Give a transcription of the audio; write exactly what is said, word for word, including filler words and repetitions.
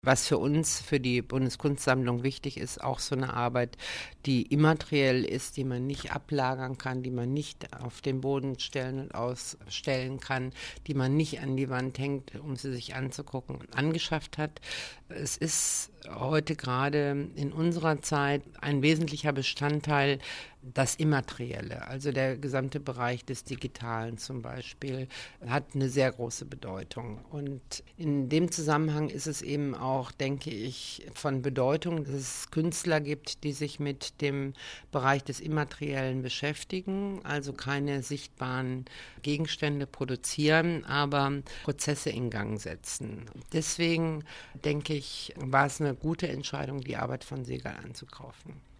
Was für uns, für die Bundeskunstsammlung wichtig ist, auch so eine Arbeit, die immateriell ist, die man nicht ablagern kann, die man nicht auf den Boden stellen und ausstellen kann, die man nicht an die Wand hängt, um sie sich anzugucken, angeschafft hat. Es ist heute gerade in unserer Zeit ein wesentlicher Bestandteil das Immaterielle, also der gesamte Bereich des Digitalen zum Beispiel, hat eine sehr große Bedeutung. Und in dem Zusammenhang ist es eben auch, denke ich, von Bedeutung, dass es Künstler gibt, die sich mit dem Bereich des Immateriellen beschäftigen, also keine sichtbaren Gegenstände produzieren, aber Prozesse in Gang setzen. Deswegen, denke ich, war es eine gute Entscheidung, die Arbeit von Segal anzukaufen.